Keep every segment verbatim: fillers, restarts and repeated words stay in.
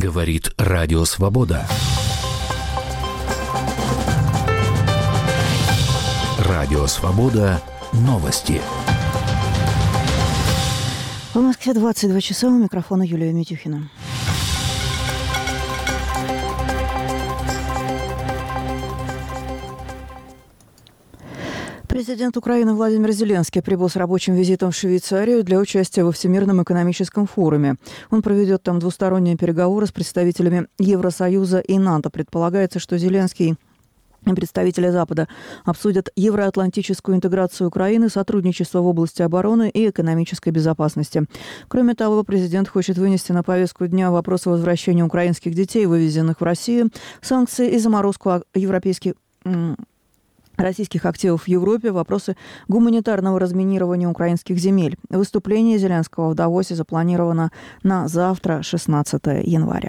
Говорит Радио Свобода. Радио Свобода. Новости. В Москве двадцать два часа. У микрофона Юлия Митюхина. Президент Украины Владимир Зеленский прибыл с рабочим визитом в Швейцарию для участия во Всемирном экономическом форуме. Он проведет там двусторонние переговоры с представителями Евросоюза и НАТО. Предполагается, что Зеленский и представители Запада обсудят евроатлантическую интеграцию Украины, сотрудничество в области обороны и экономической безопасности. Кроме того, президент хочет вынести на повестку дня вопросы возвращения украинских детей, вывезенных в Россию, санкции и заморозку европейских российских активов в Европе, вопросы гуманитарного разминирования украинских земель. Выступление Зеленского в Давосе запланировано на завтра, шестнадцатого января.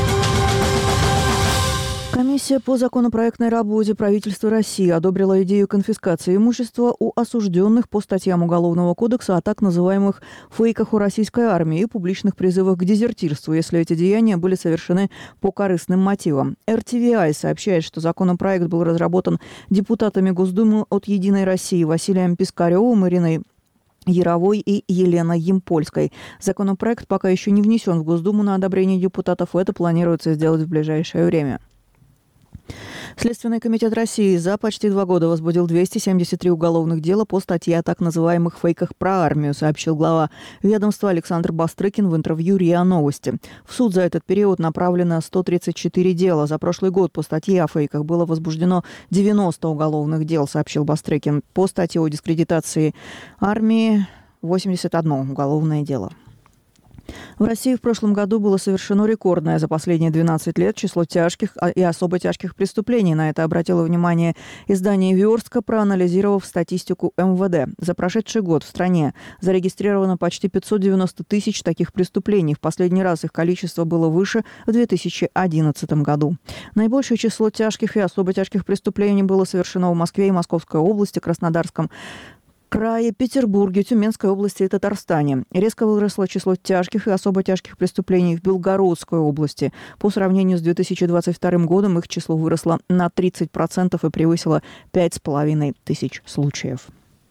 Комиссия по законопроектной работе правительства России одобрила идею конфискации имущества у осужденных по статьям Уголовного кодекса о так называемых фейках о российской армии и публичных призывах к дезертирству, если эти деяния были совершены по корыстным мотивам. эр ти ви ай сообщает, что законопроект был разработан депутатами Госдумы от «Единой России» Василием Пискаревым, Ириной Яровой и Еленой Ямпольской. Законопроект пока еще не внесен в Госдуму на одобрение депутатов, и это планируется сделать в ближайшее время. Следственный комитет России за почти два года возбудил двести семьдесят три уголовных дела по статье о так называемых фейках про армию, сообщил глава ведомства Александр Бастрыкин в интервью РИА Новости. В суд за этот период направлено сто тридцать четыре дела. За прошлый год по статье о фейках было возбуждено девяносто уголовных дел, сообщил Бастрыкин. По статье о дискредитации армии восемьдесят одно уголовное дело. В России в прошлом году было совершено рекордное за последние двенадцать лет число тяжких и особо тяжких преступлений. На это обратило внимание издание «Верстка», проанализировав статистику эм вэ дэ. За прошедший год в стране зарегистрировано почти пятьсот девяносто тысяч таких преступлений. В последний раз их количество было выше в две тысячи одиннадцатом году. Наибольшее число тяжких и особо тяжких преступлений было совершено в Москве и Московской области, Краснодарском крае, Петербурге, Тюменской области и Татарстане. Резко выросло число тяжких и особо тяжких преступлений в Белгородской области. По сравнению с две тысячи двадцать вторым годом их число выросло на тридцать процентов и превысило пять с половиной тысяч случаев.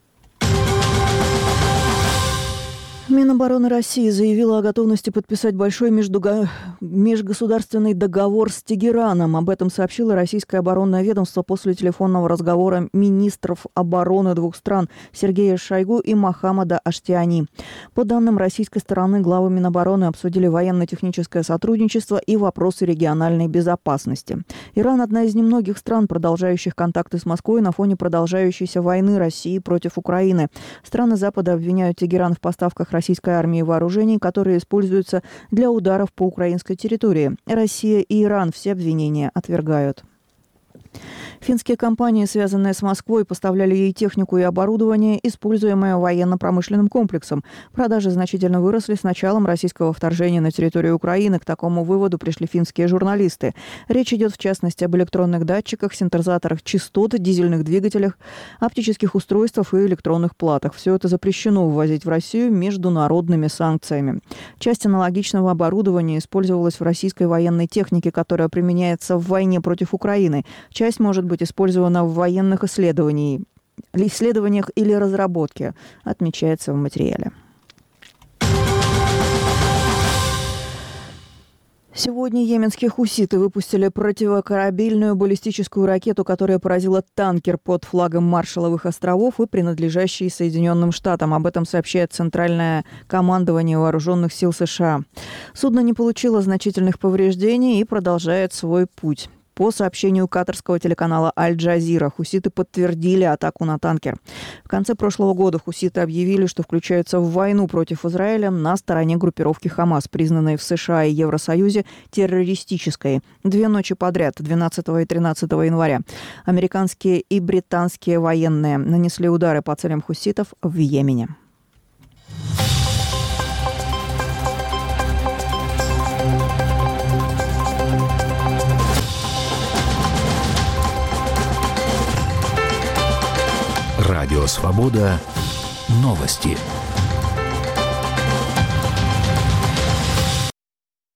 Минобороны России заявила о готовности подписать большой междуго... межгосударственный договор с Тегераном. Об этом сообщило российское оборонное ведомство после телефонного разговора министров обороны двух стран Сергея Шойгу и Мохаммада Аштиани. По данным российской стороны, главы Минобороны обсудили военно-техническое сотрудничество и вопросы региональной безопасности. Иран – одна из немногих стран, продолжающих контакты с Москвой на фоне продолжающейся войны России против Украины. Страны Запада обвиняют Тегеран в поставках российской армии вооружений, которые используются для ударов по украинской территории. Россия и Иран все обвинения отвергают. Финские компании, связанные с Москвой, поставляли ей технику и оборудование, используемое военно-промышленным комплексом. Продажи значительно выросли с началом российского вторжения на территорию Украины. К такому выводу пришли финские журналисты. Речь идет в частности об электронных датчиках, синтезаторах частот, дизельных двигателях, оптических устройствах и электронных платах. Все это запрещено ввозить в Россию международными санкциями. Часть аналогичного оборудования использовалась в российской военной технике, которая применяется в войне против Украины. Часть может быть использована в военных исследованиях, исследованиях или разработке, отмечается в материале. Сегодня йеменские хуситы выпустили противокорабельную баллистическую ракету, которая поразила танкер под флагом Маршалловых островов и принадлежащий Соединенным Штатам. Об этом сообщает Центральное командование Вооруженных сил США. Судно не получило значительных повреждений и продолжает свой путь. По сообщению катарского телеканала Аль-Джазира, хуситы подтвердили атаку на танкер. В конце прошлого года хуситы объявили, что включаются в войну против Израиля на стороне группировки Хамас, признанной в США и Евросоюзе террористической. Две ночи подряд, двенадцатого и тринадцатого января, американские и британские военные нанесли удары по целям хуситов в Йемене. Радио Свобода. Новости.